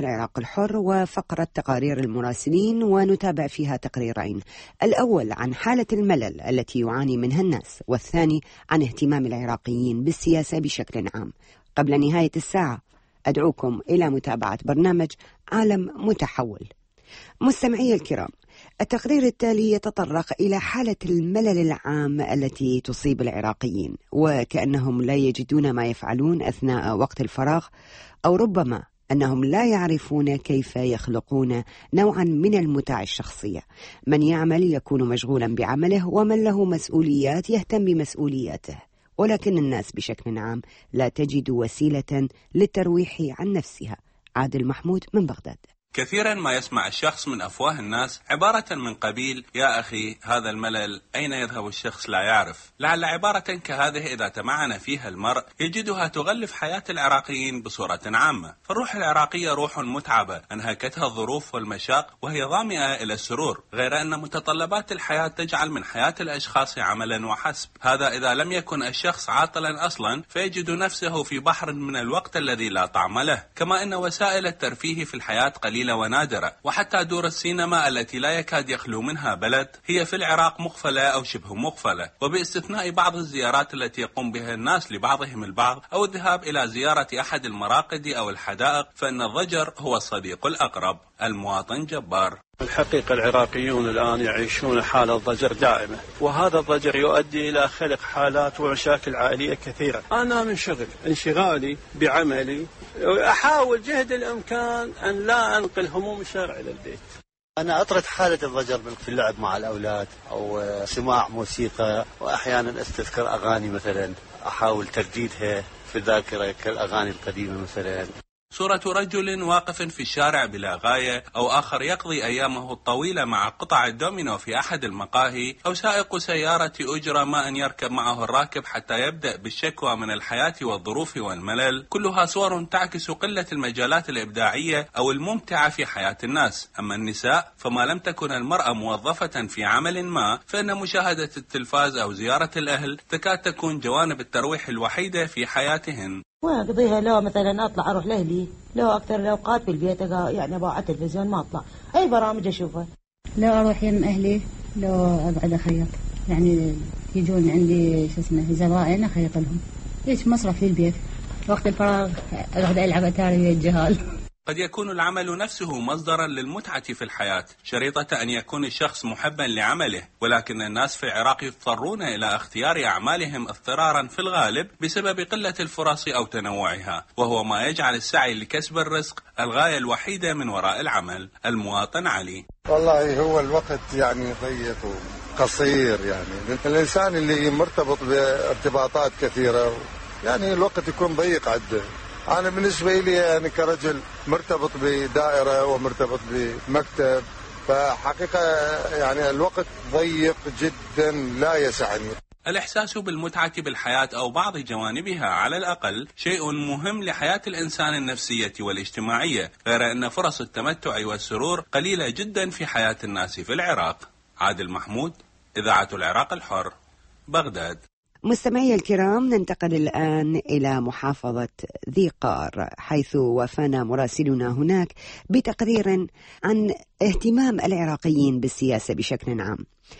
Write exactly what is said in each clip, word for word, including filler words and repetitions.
العراق الحر وفقرة تقارير المراسلين، ونتابع فيها تقريرين، الأول عن حالة الملل التي يعاني منها الناس، والثاني عن اهتمام العراقيين بالسياسة بشكل عام. قبل نهاية الساعة أدعوكم إلى متابعة برنامج عالم متحول. مستمعي الكرام، التقرير التالي يتطرق إلى حالة الملل العام التي تصيب العراقيين، وكأنهم لا يجدون ما يفعلون أثناء وقت الفراغ، أو ربما أنهم لا يعرفون كيف يخلقون نوعا من المتع الشخصية. من يعمل يكون مشغولا بعمله، ومن له مسؤوليات يهتم بمسؤولياته، ولكن الناس بشكل عام لا تجد وسيلة للترويح عن نفسها. عادل محمود من بغداد. كثيرا ما يسمع الشخص من أفواه الناس عبارة من قبيل: يا أخي هذا الملل أين يذهب الشخص لا يعرف. لعل عبارة كهذه إذا تمعن فيها المرء يجدها تغلف حياة العراقيين بصورة عامة. فالروح العراقية روح متعبة أنهكتها الظروف والمشاق، وهي ظامئة إلى السرور، غير أن متطلبات الحياة تجعل من حياة الأشخاص عملا وحسب. هذا إذا لم يكن الشخص عاطلا أصلا، فيجد نفسه في بحر من الوقت الذي لا طعم له. كما أن وسائل الترفيه في الحياة قليلة ونادرة، وحتى دور السينما التي لا يكاد يخلو منها بلد هي في العراق مغفلة أو شبه مغفلة، وباستثناء بعض الزيارات التي يقوم بها الناس لبعضهم البعض، أو الذهاب إلى زيارة أحد المراقد أو الحدائق، فإن الضجر هو الصديق الأقرب. المواطن جبار. الحقيقة العراقيون الآن يعيشون حالة ضجر دائمة، وهذا الضجر يؤدي إلى خلق حالات ومشاكل عائلية كثيرة. أنا من شغل انشغالي بعملي أحاول جهد الإمكان أن لا أنقل هموم الشارع إلى البيت. أنا أطرد حالة الضجر في اللعب مع الأولاد أو سماع موسيقى، وأحيانا أستذكر أغاني مثلا أحاول تجديدها في الذاكرة كالأغاني القديمة مثلا. صورة رجل واقف في الشارع بلا غاية، أو آخر يقضي أيامه الطويلة مع قطع الدومينو في أحد المقاهي، أو سائق سيارة أجرة ما أن يركب معه الراكب حتى يبدأ بالشكوى من الحياة والظروف والملل، كلها صور تعكس قلة المجالات الإبداعية أو الممتعة في حياة الناس. أما النساء فما لم تكن المرأة موظفة في عمل ما، فإن مشاهدة التلفاز أو زيارة الأهل تكاد تكون جوانب الترويح الوحيدة في حياتهن. واقضيها لو مثلا اطلع اروح لاهلي، لو اكثر الاوقات في البيت يعني ابغى على التلفزيون ما اطلع، اي برامج اشوفها. لو اروح يم اهلي، لو اقعد اخيط، يعني يجون عندي شو اسمه زبائن اخيط لهم، ليش مصرف في البيت. وقت الفراغ اقعد العب اتاري ويا الجهال. قد يكون العمل نفسه مصدرا للمتعة في الحياة، شريطة أن يكون الشخص محبا لعمله، ولكن الناس في العراق يضطرون إلى اختيار أعمالهم اضطرارا في الغالب بسبب قلة الفرص أو تنوعها، وهو ما يجعل السعي لكسب الرزق الغاية الوحيدة من وراء العمل. المواطن علي. والله هو الوقت يعني ضيق وقصير، يعني الإنسان اللي مرتبط بارتباطات كثيرة يعني الوقت يكون ضيق عنده. أنا بالنسبة لي يعني كرجل مرتبط بدائرة ومرتبط بمكتب، فحقيقة يعني الوقت ضيق جدا لا يسعني. الإحساس بالمتعة بالحياة أو بعض جوانبها على الأقل شيء مهم لحياة الإنسان النفسية والاجتماعية، غير أن فرص التمتع والسرور قليلة جدا في حياة الناس في العراق. عادل محمود، إذاعة العراق الحر، بغداد. مستمعي الكرام، ننتقل الآن إلى محافظة ذي قار، حيث وفانا مراسلنا هناك بتقرير عن اهتمام العراقيين بالسياسة بشكل عام.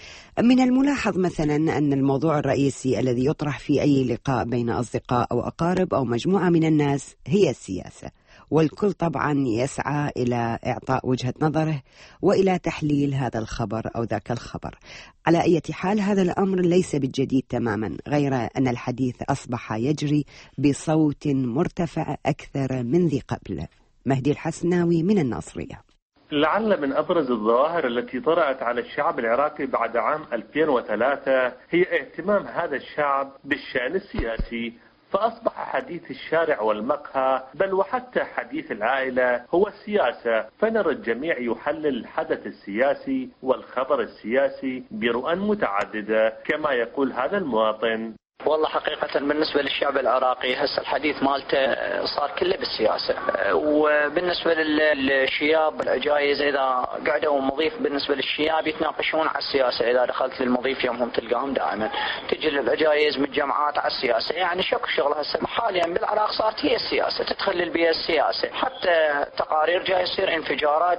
من الملاحظ مثلا أن الموضوع الرئيسي الذي يطرح في أي لقاء بين أصدقاء أو أقارب أو مجموعة من الناس هي السياسة، والكل طبعا يسعى إلى إعطاء وجهة نظره وإلى تحليل هذا الخبر أو ذاك الخبر. على أي حال هذا الأمر ليس بالجديد تماما، غير أن الحديث أصبح يجري بصوت مرتفع أكثر من ذي قبل. مهدي الحسناوي من الناصرية. لعل من أبرز الظواهر التي طرأت على الشعب العراقي بعد عام ألفين وثلاثة هي اهتمام هذا الشعب بالشأن السياسي، فأصبح حديث الشارع والمقهى بل وحتى حديث العائلة هو السياسة، فنرى الجميع يحلل الحدث السياسي والخبر السياسي برؤى متعددة. كما يقول هذا المواطن: والله حقيقة بالنسبة للشعب العراقي هسه الحديث مالته صار كله بالسياسة، وبالنسبة للشياب العجايز إذا قعدوا مضيف بالنسبة للشياب يتناقشون على السياسة. إذا دخلت للمضيف يومهم تلقاهم دائما تجي للعجايز من جامعات على السياسة، يعني شكو شغل هسه حاليا بالعراق صارت هي السياسة، تدخل للبيئة السياسة، حتى تقارير جاي يصير انفجارات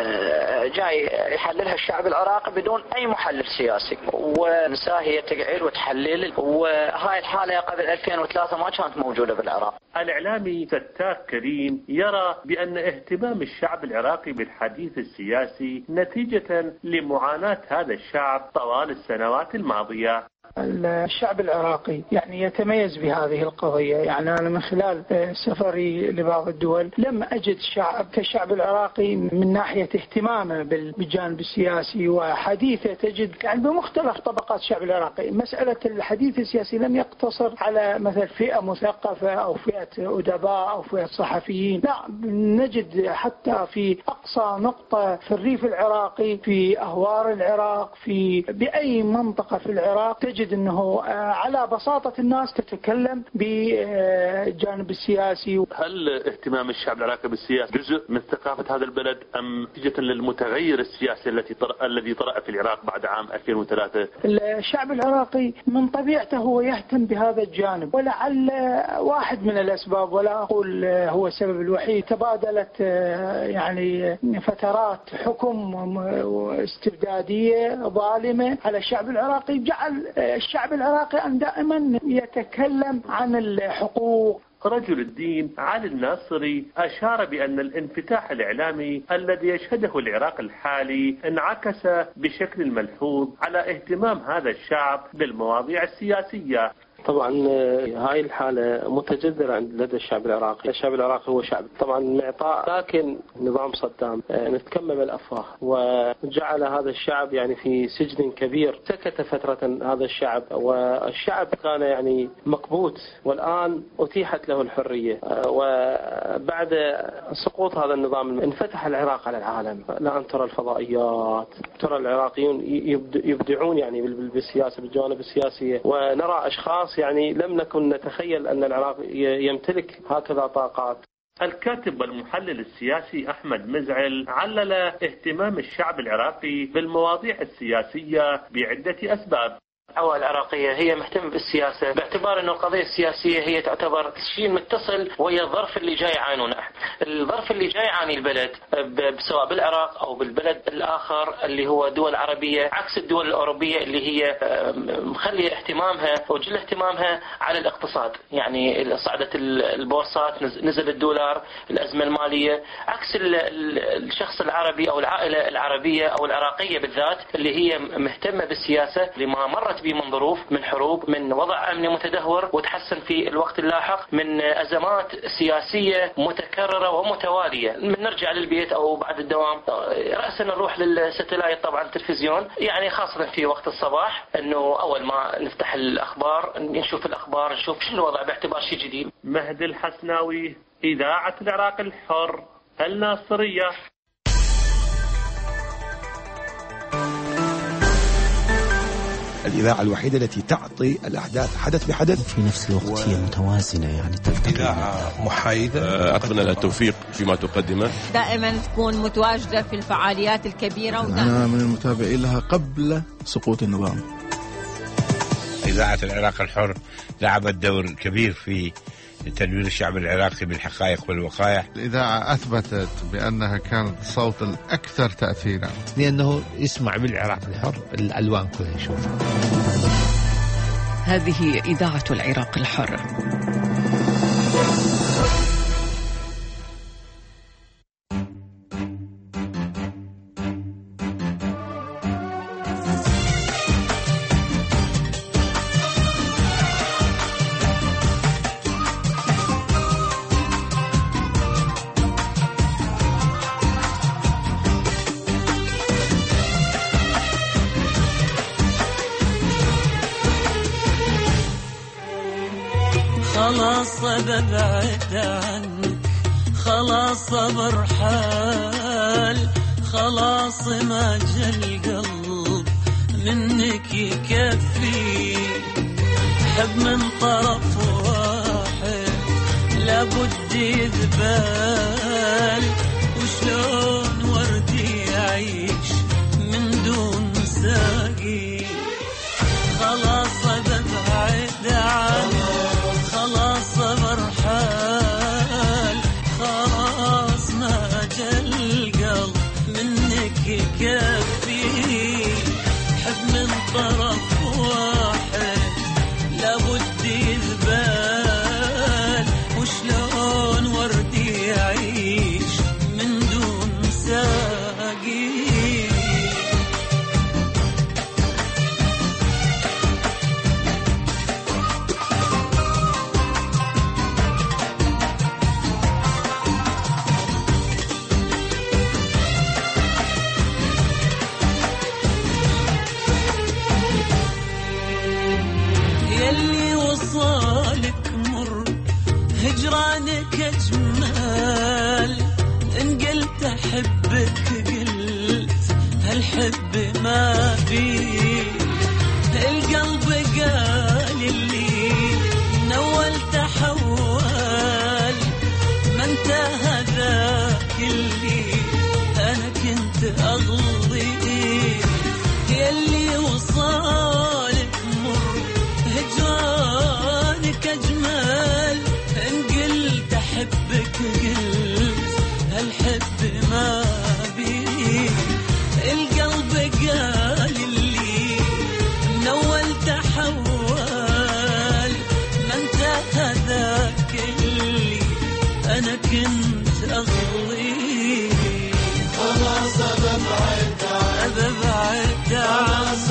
جاي يحللها الشعب العراقي بدون أي محلل سياسي، ونساء هي تقعد وتحلل، وهاي الحالة قبل ألفين وثلاثة ما كانت موجودة بالعراق. الإعلامي فتاك كريم يرى بأن اهتمام الشعب العراقي بالحديث السياسي نتيجة لمعاناة هذا الشعب طوال السنوات الماضية. الشعب العراقي يعني يتميز بهذه القضية، يعني أنا من خلال سفري لبعض الدول لم أجد شعب كالشعب العراقي من ناحية اهتمامه بالجانب السياسي وحديثه، تجد يعني بمختلف طبقات الشعب العراقي. مسألة الحديث السياسي لم يقتصر على مثل فئة مثقفة أو فئة أدباء أو فئة صحفيين، لا، نجد حتى في أقصى نقطة في الريف العراقي، في أهوار العراق، في بأي منطقة في العراق تجد أنه على بساطة الناس تتكلم بالجانب السياسي. هل اهتمام الشعب العراقي بالسياسة جزء من ثقافة هذا البلد أم نتيجة للمتغير السياسي التي طرأ الذي طرأ في العراق بعد عام ألفين وثلاثة؟ الشعب العراقي من طبيعته هو يهتم بهذا الجانب، ولعل واحد من الأسباب، ولا أقول هو السبب الوحيد، تبادلت يعني فترات حكم استبدادية ظالمة على الشعب العراقي، جعل الشعب العراقي أن دائما يتكلم عن الحقوق. رجل الدين علي الناصري أشار بأن الانفتاح الإعلامي الذي يشهده العراق الحالي انعكس بشكل ملحوظ على اهتمام هذا الشعب بالمواضيع السياسية. طبعا هاي الحالة متجذرة عند لدى الشعب العراقي. الشعب العراقي هو شعب طبعا معطاء، لكن نظام صدام نتكمم الأفواه وجعل هذا الشعب يعني في سجن كبير. سكت فترة هذا الشعب، والشعب كان يعني مكبوت، والآن أتيحت له الحرية. وبعد سقوط هذا النظام انفتح العراق على العالم، الآن ترى الفضائيات، ترى العراقيون يبدعون يعني بالسياسة، بالجوانب السياسية، ونرى أشخاص يعني لم نكن نتخيل أن العراق يمتلك هكذا طاقات. الكاتب والمحلل السياسي أحمد مزعل علل اهتمام الشعب العراقي بالمواضيع السياسية بعدة أسباب. الدعوة العراقية هي مهتمة بالسياسة باعتبار أن القضية السياسية هي تعتبر شيء متصل ويا الظرف اللي جاي يعانونه. الظرف اللي جاي يعاني البلد سواء بالعراق أو بالبلد الآخر اللي هو دول عربية، عكس الدول الأوروبية اللي هي مخلية اهتمامها وجل اهتمامها على الاقتصاد. يعني صعدت البورصات، نزل الدولار، الأزمة المالية، عكس الشخص العربي أو العائلة العربية أو العراقية بالذات اللي هي مهتمة بالسياسة لما مرت به من ظروف، من حروب، من وضع أمني متدهور وتحسن في الوقت اللاحق، من أزمات سياسية متكررة ومتوالية. من نرجع للبيت أو بعد الدوام رأسا نروح للستلايت طبعا التلفزيون، يعني خاصة في وقت الصباح أنه أول ما نفتح الأخبار نشوف الأخبار، نشوف شو الوضع باعتبار شيء جديد. مهدي الحسناوي، إذاعة العراق الحر، الناصرية. الإذاعة الوحيدة التي تعطي الأحداث حدث بحدث في نفس الوقت و... هي متوازنة، يعني إذاعة محايدة. أتمنى لها التوفيق فيما تقدمه، دائما تكون متواجدة في الفعاليات الكبيرة. أنا من المتابعين لها قبل سقوط النظام. إذاعة العراق الحر لعبت دور كبير في تنوير الشعب العراقي بالحقائق والوقائع. الإذاعة أثبتت بأنها كانت الصوت الأكثر تأثيرا، لأنه يسمع بالعراق الحر الألوان كلها يشوفها. هذه إذاعة العراق الحر. خلاص ببعد عنك، خلاص صبر حال، خلاص ما جا القلب منك يكفي، حب من طرف واحد لابد يذبال، وشلون وردي يعيش من دون ساقي. خلاص ببعد عنه، خلاص برحال، خلاص ما جل القلب منك يكفي. حب من طرف واحد لابد يذبال، وشلون وردي يعيش من دون ساقي. يلي وصالك مر هجرانك أجمل، إن قلت أحبك قلت هالحب ما فيه. القلب قال اللي من أول تحول، ما انت هذاك اللي أنا كنت أغضيه. يلي وصالك مر هجرانك أجمل، إن قلت أحبك قلت هالحب ما بيه. القلب قال اللي من أول تحول، ما انت هذاك اللي أنا كنت أغضيه. خلاص ببعد عنك، ببعد عنك،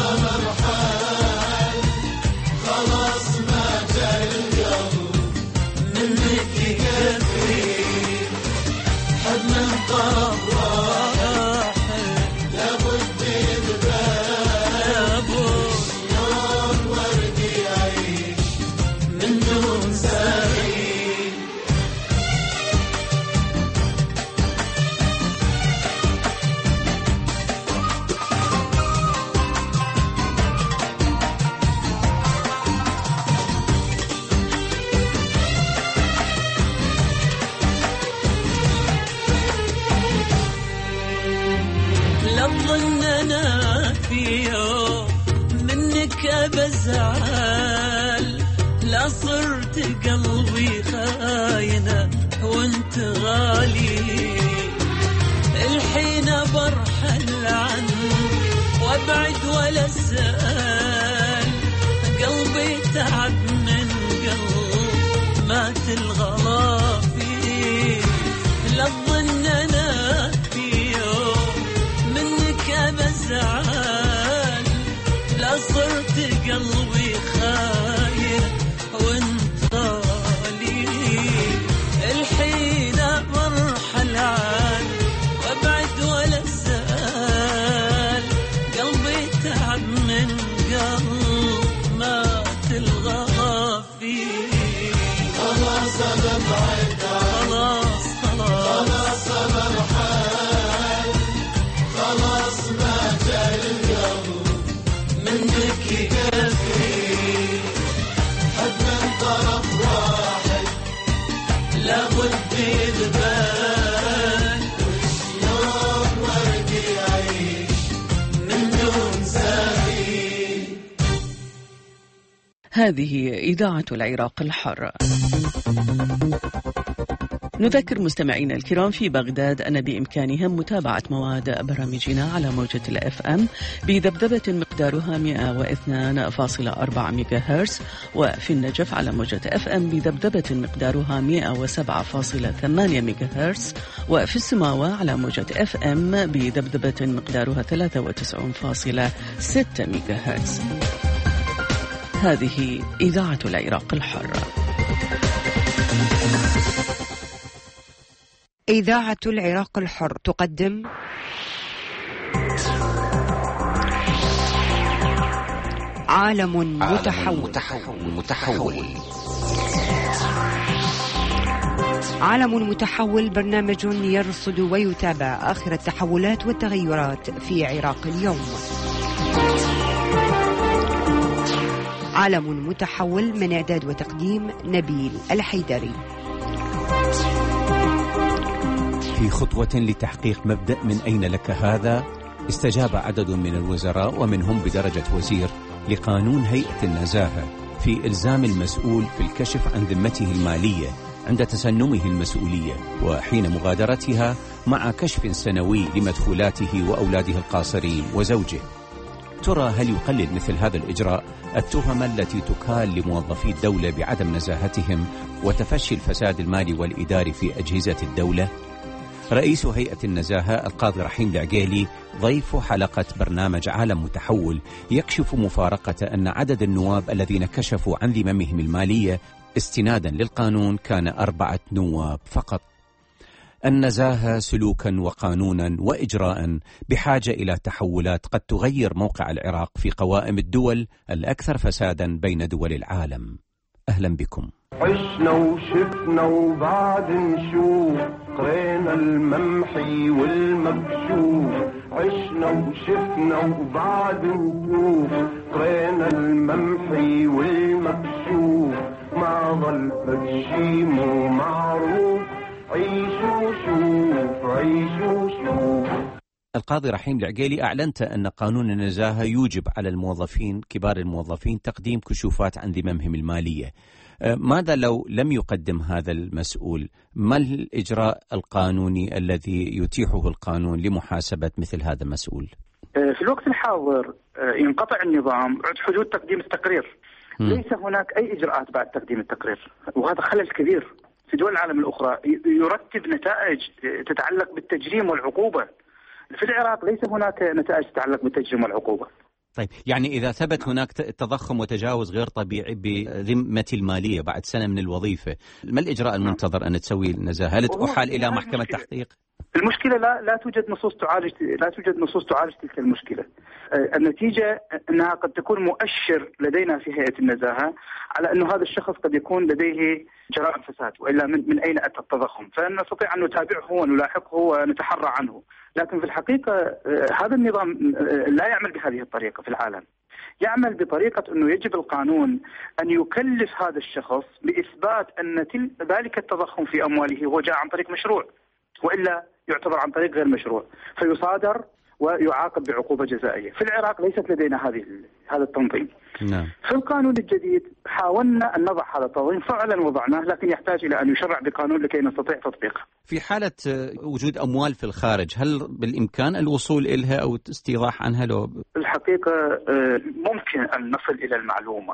خلاص ما جاء القلب منك يكفي. حب من طرف واحد لابد يذبال، لابد شلون وردي يعيش من دون ساقي. لظن أنا في يوم منك بزعل، لا صرت قلبي خاينة وانت غالي. الحين برحل عنك وابعد ولا سأل، قلبي تعب من قلب مات الغلا فيه. لظن أنا في يوم منك بزعل، لا صرت قلبي خاين وانت غالي. الحين برحل عنك وابعد ولا سأل، قلبي تعب من قلب مات الغلا فيه. خلاص ببعد خلاص خلاص برحل، خلاص ما جاء القلب منك يكفي. حب من طرف واحد لابد يذبال، وشلون وردي يعيش من دون ساقي. هذه إذاعة العراق الحر. نذكر مستمعينا الكرام في بغداد أن بإمكانهم متابعة مواد برامجنا على موجة الأف أم بذبذبة مقدارها مئة واثنين فاصلة أربعة ميجا هرتز، وفي النجف على موجة أف أم بذبذبة مقدارها مئة وسبعة فاصلة ثمانية ميجا هرتز، وفي السماوة على موجة أف أم بذبذبة مقدارها ثلاثة وتسعين فاصلة ستة ميجا هرتز. هذه إذاعة العراق الحر. إذاعة العراق الحر تقدم عالم متحول. متحول متحول عالم متحول، برنامج يرصد ويتابع آخر التحولات والتغيرات في عراق اليوم. عالم متحول، من إعداد وتقديم نبيل الحيدري. في خطوة لتحقيق مبدأ من أين لك هذا، استجاب عدد من الوزراء ومنهم بدرجة وزير لقانون هيئة النزاهة في إلزام المسؤول في الكشف عن ذمته المالية عند تسنمه المسؤولية وحين مغادرتها، مع كشف سنوي لمدخولاته وأولاده القاصرين وزوجه. ترى هل يقلل مثل هذا الإجراء التهم التي تكال لموظفي الدولة بعدم نزاهتهم وتفشي الفساد المالي والإداري في أجهزة الدولة؟ رئيس هيئة النزاهة القاضي رحيم العقيلي ضيف حلقة برنامج عالم متحول يكشف مفارقة أن عدد النواب الذين كشفوا عن ذممهم المالية استنادا للقانون كان أربعة نواب فقط. النزاهة سلوكا وقانونا وإجراء بحاجة إلى تحولات قد تغير موقع العراق في قوائم الدول الأكثر فسادا بين دول العالم. أهلا بكم. عشنا وشفنا وبعد نشوف، قرينا الممحي والمكشوف. عشنا وشفنا وبعد نشوف، قرينا الممحي والمكشوف. ما ظل بشي مو معروف، عيشوا شوف عيشوا شوف. القاضي رحيم العقيلي، أعلنت أن قانون النزاهة يوجب على الموظفين كبار الموظفين تقديم كشوفات عن ذممهم المالية. ماذا لو لم يقدم هذا المسؤول؟ ما الإجراء القانوني الذي يتيحه القانون لمحاسبة مثل هذا المسؤول؟ في الوقت الحاضر ينقطع النظام عند حدود تقديم التقرير. م. ليس هناك أي إجراءات بعد تقديم التقرير، وهذا خلل كبير. في دول العالم الأخرى يرتب نتائج تتعلق بالتجريم والعقوبة. في العراق ليس هناك نتائج تتعلق بالتجريم والعقوبة. طيب، يعني إذا ثبت هناك تضخم وتجاوز غير طبيعي بذمتي المالية بعد سنة من الوظيفة، ما الإجراء المنتظر أن تسوي النزاهة؟ هل تحال إلى محكمة تحقيق؟ المشكلة لا لا توجد نصوص تعالج لا توجد نصوص تعالج تلك المشكلة. النتيجة أنها قد تكون مؤشر لدينا في هيئة النزاهة على أنه هذا الشخص قد يكون لديه جرائم فساد، وإلا من, من أين أتى التضخم، فنستطيع أن نتابعه ونلاحقه ونتحرى عنه. لكن في الحقيقة هذا النظام لا يعمل بهذه الطريقة في العالم. يعمل بطريقة أنه يجب القانون أن يكلف هذا الشخص بإثبات أن ذلك التضخم في أمواله هو جاء عن طريق مشروع، وإلا يعتبر عن طريق غير مشروع فيصادر ويعاقب بعقوبة جزائية. في العراق ليست لدينا هذه هذا التنظيم. نعم. في القانون الجديد حاولنا أن نضع هذا التنظيم، فعلا وضعناه، لكن يحتاج إلى أن يشرع بقانون لكي نستطيع تطبيقه. في حالة وجود أموال في الخارج، هل بالإمكان الوصول إليها أو استيضاح عنها؟ لو الحقيقة ممكن أن نصل إلى المعلومة،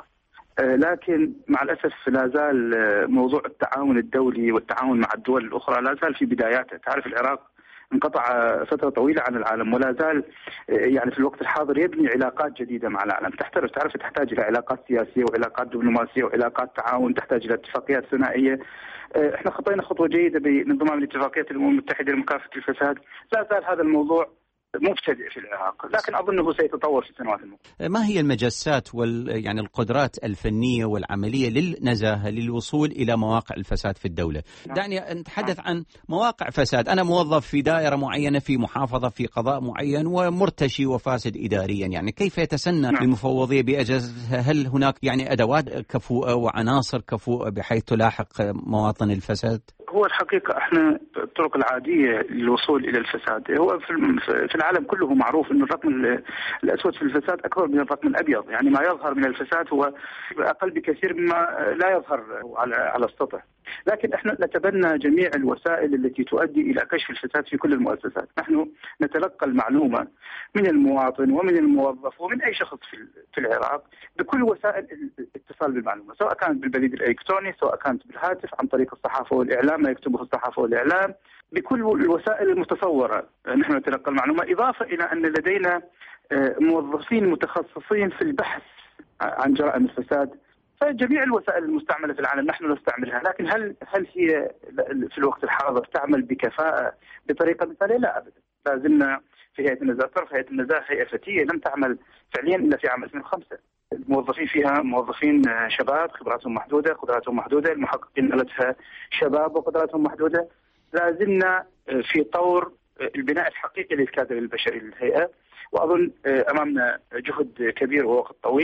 لكن مع الأسف لا زال موضوع التعاون الدولي والتعاون مع الدول الأخرى لا زال في بداياته. تعرف العراق انقطع فترة طويلة عن العالم، ولا زال يعني في الوقت الحاضر يبني علاقات جديدة مع العالم. تحترف تعرف تحتاج إلى علاقات سياسية وعلاقات دبلوماسية وعلاقات تعاون، تحتاج إلى اتفاقيات ثنائية. احنا خطينا خطوة جيدة بانضمام لاتفاقية الأمم المتحدة لمكافحة الفساد. لا زال هذا الموضوع مبتدئ في العراق، لكن أظنه سيتطور في السنوات المقبلة. ما هي المجسات وال يعني القدرات الفنية والعملية للنزاهة للوصول إلى مواقع الفساد في الدولة؟ نعم. دعني نتحدث عن مواقع فساد. أنا موظف في دائرة معينة في محافظة في قضاء معين ومرتشي وفاسد إداريا، يعني كيف يتسنى نعم. المفوضية بأجهزتها؟ هل هناك يعني أدوات كفؤة وعناصر كفؤة بحيث تلاحق مواطن الفساد؟ هو الحقيقة احنا الطرق العادية للوصول إلى الفساد هو في العالم كله معروف أن الرقم الأسود في الفساد أكبر من الرقم الأبيض، يعني ما يظهر من الفساد هو أقل بكثير مما لا يظهر على على السطح. لكن احنا نتبنى جميع الوسائل التي تؤدي إلى كشف الفساد في كل المؤسسات. نحن نتلقى المعلومة من المواطن ومن الموظف ومن أي شخص في العراق بكل وسائل الاتصال بالمعلومة، سواء كانت بالبريد الإلكتروني، سواء كانت بالهاتف، عن طريق الصحافة والإعلام، ما يكتبه الصحافة والإعلام، بكل الوسائل المتصورة نحن نتلقى المعلومة. إضافة إلى أن لدينا موظفين متخصصين في البحث عن جرائم الفساد، فجميع الوسائل المستعملة في العالم نحن نستعملها. لكن هل هل هي في الوقت الحاضر تعمل بكفاءة بطريقة مثالية؟ لا أبدا. لازلنا في هيئة النزاهة، طرف هيئة النزاهة هيئة فتية لم تعمل فعليا إلا في عام ألفين وخمسة. الموظفين فيها موظفين شباب خبراتهم محدودة، قدراتهم محدودة، المحققين لديها شباب وقدراتهم محدودة. لازلنا في طور البناء الحقيقي للكادر البشري للهيئة، وأظن أمامنا جهد كبير ووقت طويل.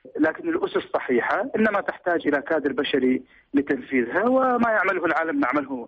لكن الأسس صحيحة، إنما تحتاج إلى كادر بشري لتنفيذها، وما يعمله العالم نعمله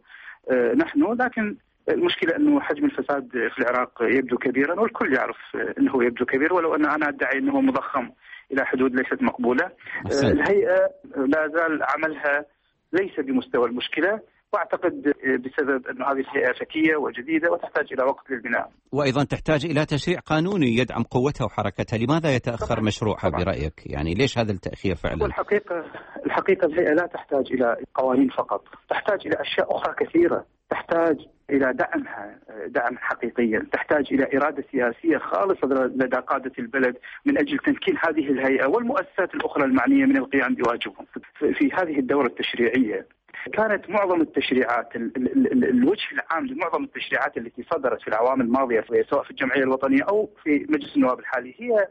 نحن. لكن المشكلة أنه حجم الفساد في العراق يبدو كبيرا، والكل يعرف أنه يبدو كبير، ولو أن أنا أدعي أنه مضخم إلى حدود ليست مقبولة. الهيئة لا زال عملها ليس بمستوى المشكلة، واعتقد بسبب أن هذه الهيئة ذكية وجديدة وتحتاج إلى وقت للبناء، وأيضا تحتاج إلى تشريع قانوني يدعم قوتها وحركتها. لماذا يتأخر طبعا. مشروعها طبعا. برأيك؟ يعني ليش هذا التأخير فعلا؟ الحقيقة الحقيقة الهيئة لا تحتاج إلى قوانين فقط، تحتاج إلى أشياء أخرى كثيرة، تحتاج إلى دعمها دعم حقيقيا، تحتاج إلى إرادة سياسية خالصة لدى قادة البلد من أجل تمكين هذه الهيئة والمؤسسات الأخرى المعنية من القيام بواجبهم. في هذه الدورة التشريعية كانت معظم التشريعات ال ال ال الوجه العام لمعظم التشريعات التي صدرت في الأعوام الماضية سواء في الجمعية الوطنية أو في مجلس النواب الحالي هي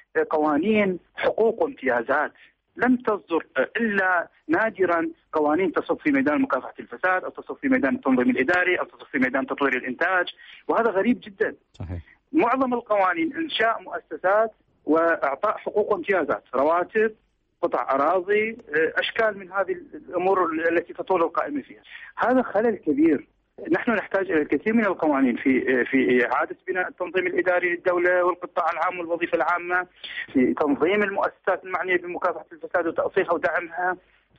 قوانين حقوق وامتيازات، لم تصدر إلا نادرا قوانين تصب في ميدان مكافحة الفساد أو تصب في ميدان التنظيم الإداري أو تصب في ميدان تطوير الإنتاج، وهذا غريب جدا. صحيح. معظم القوانين إنشاء مؤسسات وإعطاء حقوق وامتيازات، رواتب، قطع أراضي، أشكال من هذه الأمور التي تطول القائمة فيها. هذا خلل كبير. نحن نحتاج إلى الكثير من القوانين في في إعادة بناء التنظيم الإداري للدولة والقطاع العام والوظيفة العامة، في تنظيم المؤسسات المعنية بمكافحة الفساد وتأصيلها ودعمها،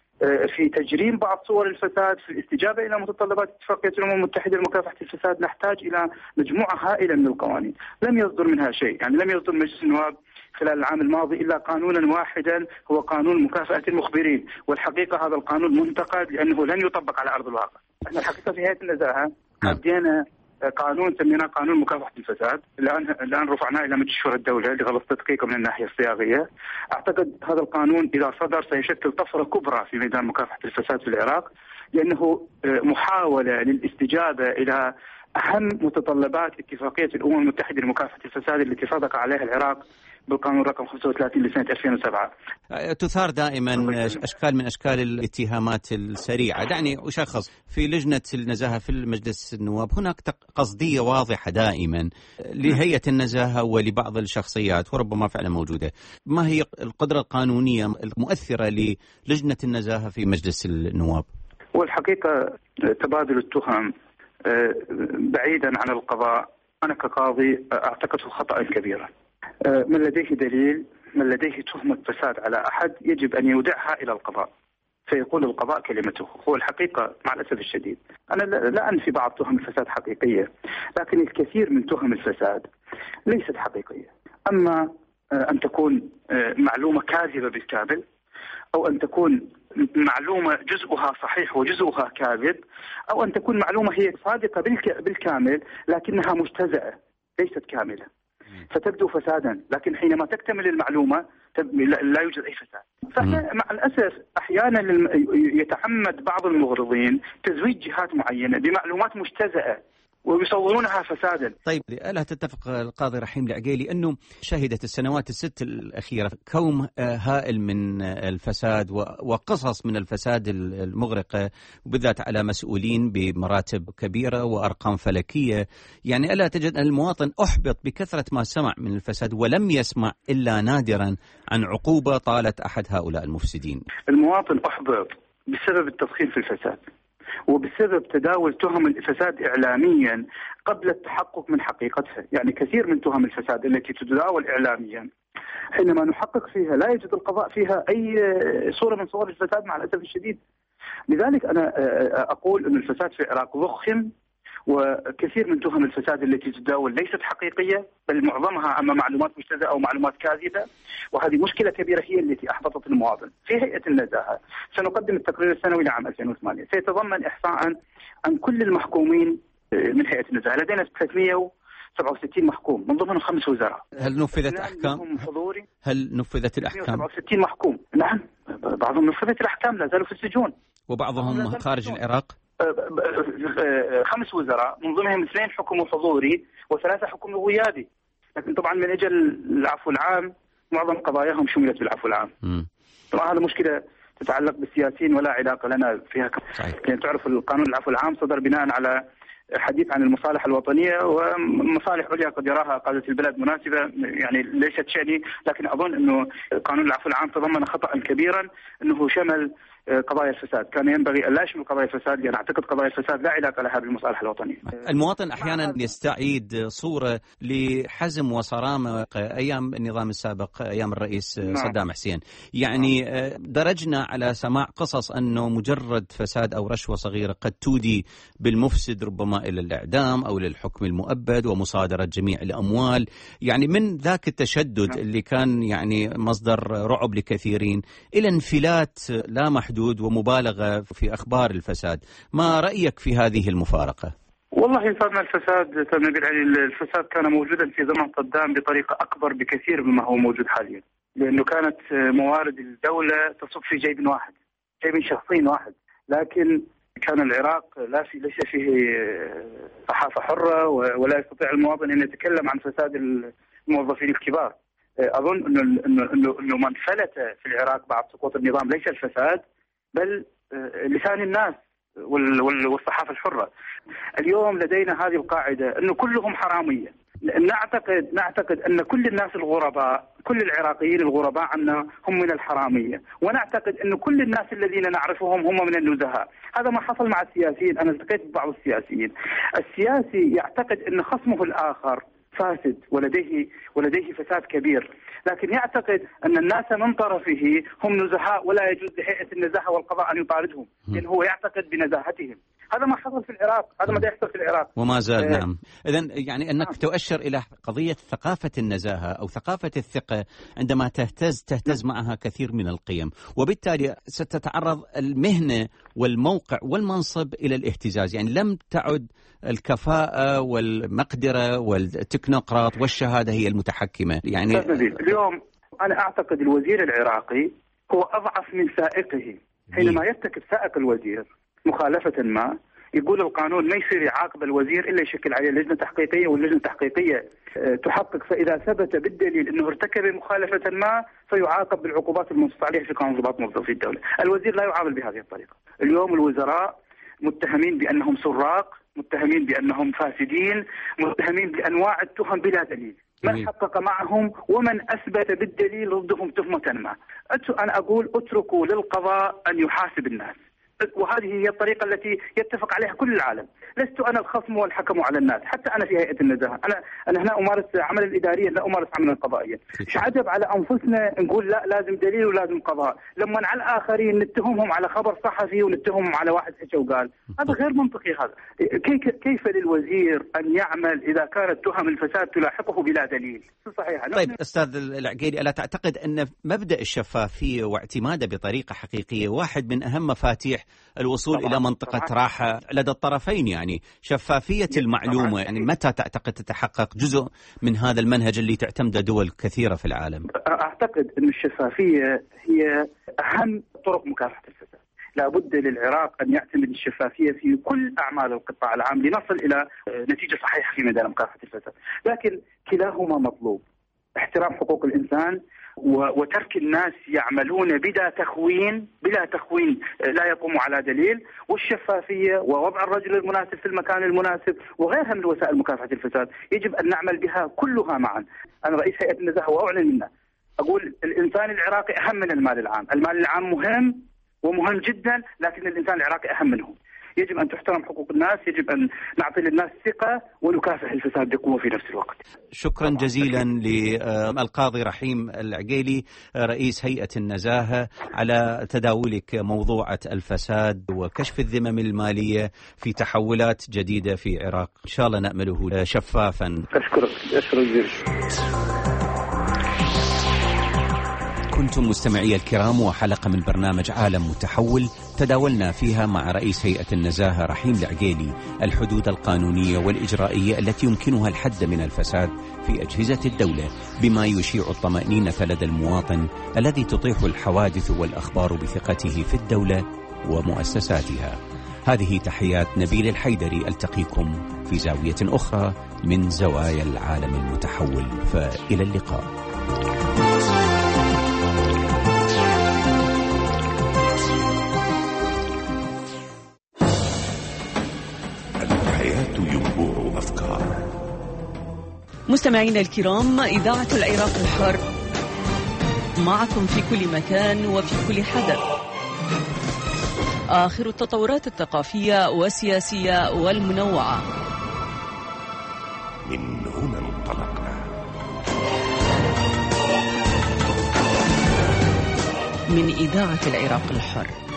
في تجريم بعض صور الفساد، في الاستجابة إلى متطلبات اتفاقية الأمم المتحدة لمكافحة الفساد. نحتاج إلى مجموعة هائلة من القوانين، لم يصدر منها شيء. يعني لم يصدر مجلس النواب خلال العام الماضي إلا قانونا واحدا هو قانون مكافأة المخبرين، والحقيقة هذا القانون منتقد لأنه لن يطبق على أرض الواقع. احنا الحقيقة في هيئة النزاهة عدينا قانون سميناه قانون مكافحة الفساد، الآن الآن رفعناه إلى مجلس شورى الدولة لغرض تدقيقه من الناحية الصياغية. أعتقد هذا القانون إذا صدر سيشكل طفرة كبرى في ميدان مكافحة الفساد في العراق، لأنه محاولة للاستجابة إلى أهم متطلبات اتفاقية الأمم المتحدة لمكافحة الفساد التي صادق عليها العراق بالقانون رقم خمسة وثلاثين لسنة ألفين وسبعة. تثار دائما أشكال من أشكال الاتهامات السريعة. دعني أشخص في لجنة النزاهة في المجلس النواب هناك قصدية واضحة دائما لهيئة النزاهة ولبعض الشخصيات وربما فعلا موجودة. ما هي القدرة القانونية المؤثرة للجنة النزاهة في مجلس النواب؟ والحقيقة تبادل التهم بعيدا عن القضاء أنا كقاضي أعتقده خطأ كبيرا. من لديه دليل، من لديه تهمة فساد على أحد، يجب أن يودعها إلى القضاء فيقول القضاء كلمته. هو الحقيقة مع الأسف الشديد أنا لا أنفي بعض تهم الفساد حقيقية، لكن الكثير من تهم الفساد ليست حقيقية. أما أن تكون معلومة كاذبة بالكامل، أو أن تكون معلومة جزءها صحيح وجزءها كاذب، أو أن تكون معلومة هي صادقة بالكامل لكنها مجتزأة ليست كاملة فتبدو فسادا، لكن حينما تكتمل المعلومة لا يوجد أي فساد. فمع الأسف أحيانا يتعمد بعض المغرضين تزويج جهات معينة بمعلومات مجتزأة ويصورونها فسادا. طيب، ألا تتفق القاضي رحيم العقيلي أنه شهدت السنوات الست الأخيرة كوم هائل من الفساد وقصص من الفساد المغرقة، وبالذات على مسؤولين بمراتب كبيرة وأرقام فلكية؟ يعني ألا تجد أن المواطن أحبط بكثرة ما سمع من الفساد ولم يسمع إلا نادرا عن عقوبة طالت أحد هؤلاء المفسدين؟ المواطن أحبط بسبب التضخيم في الفساد، وبسبب تداول تهم الفساد إعلاميا قبل التحقق من حقيقتها. يعني كثير من تهم الفساد التي تتداول إعلاميا حينما نحقق فيها لا يوجد القضاء فيها أي صورة من صور الفساد مع الأسف الشديد. لذلك أنا أقول أن الفساد في العراق ضخم، وكثير من تهم الفساد التي تداول ليست حقيقية، بل معظمها أما معلومات مجتزأة أو معلومات كاذبة، وهذه مشكلة كبيرة هي التي أحبطت المواطن. في هيئة النزاهة سنقدم التقرير السنوي لعام ألفين وثمانية، سيتضمن إحصاء عن كل المحكومين من هيئة النزاهة. لدينا ثلاثمئة وسبعة وستين محكوم من ضمنهم خمس وزراء. هل نفذت أحكام؟ هل نفذت الأحكام؟ سبعة وستين محكوم، نعم، بعضهم نفذت الأحكام لا زالوا في السجون، وبعضهم خارج العراق. خمس وزراء من ضمنهم اثنين حكموا حضوري وثلاثة حكموا غيابي، لكن طبعا من أجل العفو العام معظم قضاياهم شملت بالعفو العام. م. طبعا هذا مشكلة تتعلق بالسياسيين ولا علاقة لنا فيها. صحيح. يعني تعرف القانون العفو العام صدر بناء على حديث عن المصالح الوطنية ومصالح عليا قد يراها قادة البلد مناسبة، يعني ليست شأني، لكن أظن أنه قانون العفو العام تضمن خطأ كبيرا أنه شمل قضايا الفساد. كان ينبغي أن لا يشمل قضايا الفساد، لأن أعتقد قضايا الفساد لا علاقة لها بالمصالح الوطنية. المواطن أحيانا يستعيد صورة لحزم وصرامة أيام النظام السابق، أيام الرئيس نعم. صدام حسين. يعني درجنا على سماع قصص أنه مجرد فساد أو رشوة صغيرة قد تودي بالمفسد ربما إلى الإعدام أو للحكم المؤبد ومصادرة جميع الأموال. يعني من ذاك التشدد نعم. اللي كان يعني مصدر رعب لكثيرين إلى انفلات لا محدود حدود ومبالغة في أخبار الفساد. ما رأيك في هذه المفارقة؟ والله صار الفساد الفساد كان موجودا في زمن صدام بطريقة أكبر بكثير مما هو موجود حاليا، لأنه كانت موارد الدولة تصب في جيب واحد، جيب شخصي واحد، لكن كان العراق لا في ليس فيه صحافة حرة ولا يستطيع المواطن أن يتكلم عن فساد الموظفين الكبار. أظن أنه أنه أنه أنه من فلت في العراق بعد سقوط النظام ليس الفساد بل لسان الناس والصحافة الحرة. اليوم لدينا هذه القاعدة أنه كلهم حرامية. نعتقد نعتقد أن كل الناس الغرباء، كل العراقيين الغرباء عنا هم من الحرامية، ونعتقد أن كل الناس الذين نعرفهم هم من النزهاء. هذا ما حصل مع السياسيين. أنا التقيت ببعض السياسيين، السياسي يعتقد أن خصمه الآخر فاسد ولديه ولديه فساد كبير، لكن يعتقد أن الناس من طرفه هم نزهاء ولا يجوز لهيئة النزاهة والقضاء أن يطاردهم، لأن هو يعتقد بنزاهتهم. هذا ما حصل في العراق، هذا ما يحصل في العراق وما زال. آه. نعم. إذن يعني أنك نعم. تؤشر إلى قضية ثقافة النزاهة أو ثقافة الثقة، عندما تهتز تهتز نعم. معها كثير من القيم، وبالتالي ستتعرض المهنة والموقع والمنصب إلى الاهتزاز. يعني لم تعد الكفاءة والمقدرة والتكنوقراط والشهادة هي المتحكمة. يعني اليوم أنا أعتقد الوزير العراقي هو أضعف من سائقه. حينما يرتكب سائق الوزير مخالفة ما، يقول القانون ما يصير يعاقب الوزير إلا يشكل عليه لجنة تحقيقية، واللجنة التحقيقية تحقق، فإذا ثبت بالدليل أنه ارتكب مخالفة ما فيعاقب بالعقوبات المنصوص عليها في قانون ضباط موظفي الدولة. الوزير لا يعامل بهذه الطريقة. اليوم الوزراء متهمين بأنهم سراق، متهمين بأنهم فاسدين، متهمين بأنواع التهم بلا دليل. من حقق معهم ومن أثبت بالدليل ضدهم تهمة ما. أنا أقول اتركوا للقضاء أن يحاسب الناس، وهذه هي الطريقة التي يتفق عليها كل العالم. لست أنا الخصم والحكم على الناس، حتى أنا في هيئة النزاهة، أنا أنا هنا أمارس عمل الإدارية، لا أمارس عملا قضائيا. مش عجب على أنفسنا نقول لا لازم دليل ولازم قضاء، لما على الآخرين نتهمهم على خبر صحفي ونتهمهم على واحد حكى وقال. هذا غير منطقي. هذا كيف للوزير أن يعمل إذا كانت تهم الفساد تلاحقه بلا دليل؟ صحيح. طيب أستاذ العقيلي، ألا تعتقد أن مبدأ الشفافية واعتماده بطريقة حقيقية واحد من أهم مفاتيح الوصول طبعا. إلى منطقة طبعا. راحة لدى الطرفين؟ يعني شفافية المعلومة، يعني متى تعتقد تتحقق جزء من هذا المنهج اللي تعتمده دول كثيرة في العالم؟ أعتقد أن الشفافية هي أهم طرق مكافحة الفساد. لا بد للعراق أن يعتمد الشفافية في كل أعمال القطاع العام لنصل إلى نتيجة صحيحة في ميدان مكافحة الفساد، لكن كلاهما مطلوب. احترام حقوق الإنسان وترك الناس يعملون بلا تخوين بلا تخوين لا يقوم على دليل، والشفافية ووضع الرجل المناسب في المكان المناسب وغيرها من وسائل مكافحة الفساد يجب أن نعمل بها كلها معا. أنا رئيس هيئة النزاهة وأعلن منه، أقول الإنسان العراقي أهم من المال العام. المال العام مهم ومهم جدا، لكن الإنسان العراقي أهم منه. يجب أن تحترم حقوق الناس، يجب أن نعطي للناس ثقة ونكافح الفساد بقوة في نفس الوقت. شكرا جزيلا للقاضي رحيم العقيلي رئيس هيئة النزاهة على تداولك موضوعة الفساد وكشف الذمم المالية في تحولات جديدة في العراق، إن شاء الله نأمله شفافا. أشكرك أشكرك. كنتم مستمعي الكرام وحلقة من برنامج عالم متحول تداولنا فيها مع رئيس هيئة النزاهة رحيم العقيلي الحدود القانونية والإجرائية التي يمكنها الحد من الفساد في أجهزة الدولة بما يشيع الطمأنينة لدى المواطن الذي تطيح الحوادث والأخبار بثقته في الدولة ومؤسساتها. هذه تحيات نبيل الحيدري، ألتقيكم في زاوية أخرى من زوايا العالم المتحول، فإلى اللقاء. الحياة مستمعينا الكرام، إذاعة العراق الحر معكم في كل مكان وفي كل حدث. آخر التطورات الثقافية والسياسية والمنوعة. من هنا انطلقنا. من إذاعة العراق الحر.